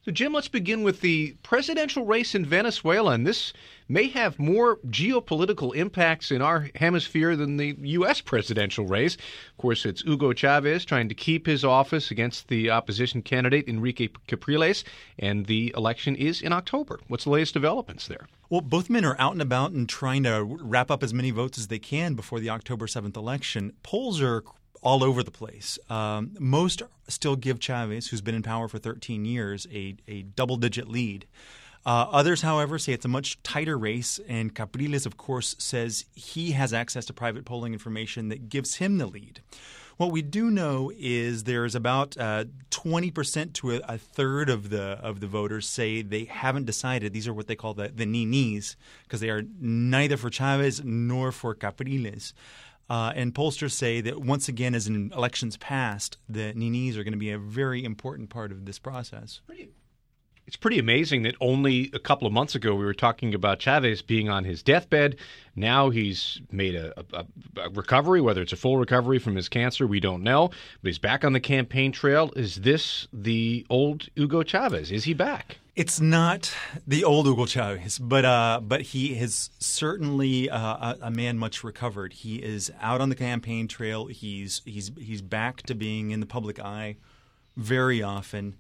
So, Jim, let's begin with the presidential race in Venezuela. And this may have more geopolitical impacts in our hemisphere than the U.S. presidential race. Of course, it's Hugo Chavez trying to keep his office against the opposition candidate, Enrique Capriles. And the election is in October. What's the latest developments there? Well, both men are out and about and trying to wrap up as many votes as they can before the October 7th election. Polls are all over the place. Most still give Chavez, who's been in power for 13 years, a double-digit lead. Others, however, say it's a much tighter race, and Capriles, of course, says he has access to private polling information that gives him the lead. What we do know is there's about 20% to a third of the voters say they haven't decided. These are what they call the ninis, because they are neither for Chavez nor for Capriles. And pollsters say that once again, as in elections past, the ninis are going to be a very important part of this process. It's pretty amazing that only a couple of months ago we were talking about Chavez being on his deathbed. Now he's made a recovery, whether it's a full recovery from his cancer, we don't know. But he's back on the campaign trail. Is this the old Hugo Chavez? Is he back? It's not the old Hugo Chavez, but he is certainly a man much recovered. He is out on the campaign trail. He's back to being in the public eye very often.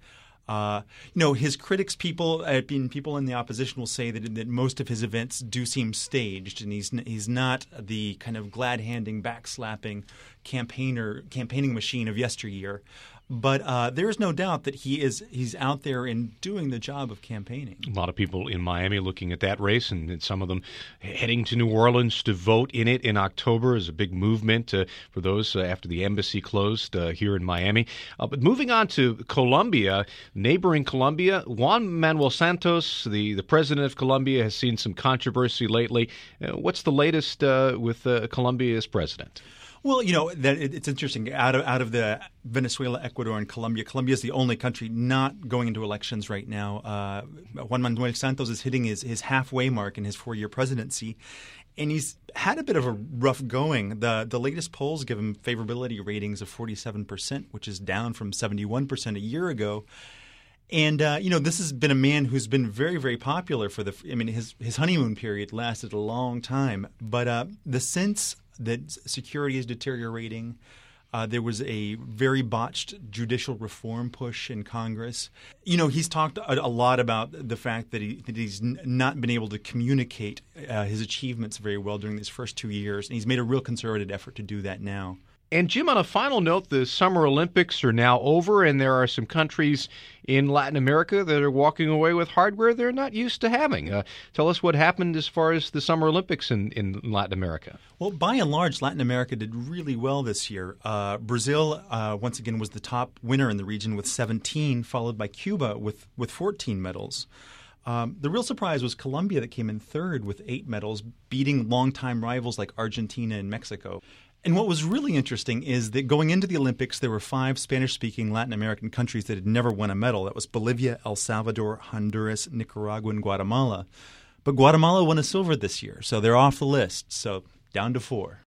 His critics, people in the opposition will say that most of his events do seem staged, and he's not the kind of glad-handing, backslapping campaigning machine of yesteryear. But there is no doubt that he's out there and doing the job of campaigning. A lot of people in Miami looking at that race, and some of them heading to New Orleans to vote in it in October is a big movement for those after the embassy closed here in Miami. But moving on to Colombia, neighboring Colombia, Juan Manuel Santos, the president of Colombia, has seen some controversy lately. What's the latest with Colombia as president? Well, it's interesting. Out of the Venezuela, Ecuador, and Colombia, Colombia is the only country not going into elections right now. Juan Manuel Santos is hitting his halfway mark in his 4-year presidency, and he's had a bit of a rough going. The latest polls give him favorability ratings of 47%, which is down from 71% a year ago. And, this has been a man who's been very, very popular his honeymoon period lasted a long time. But the sense that security is deteriorating. There was a very botched judicial reform push in Congress. He's talked a lot about the fact that he's not been able to communicate his achievements very well during these first 2 years, and he's made a real concerted effort to do that now. And, Jim, on a final note, the Summer Olympics are now over, and there are some countries in Latin America that are walking away with hardware they're not used to having. Tell us what happened as far as the Summer Olympics in Latin America. Well, by and large, Latin America did really well this year. Brazil, once again, was the top winner in the region with 17, followed by Cuba with 14 medals. The real surprise was Colombia that came in third with 8 medals, beating longtime rivals like Argentina and Mexico. And what was really interesting is that going into the Olympics, there were 5 Spanish-speaking Latin American countries that had never won a medal. That was Bolivia, El Salvador, Honduras, Nicaragua, and Guatemala. But Guatemala won a silver this year, so they're off the list. So down to 4.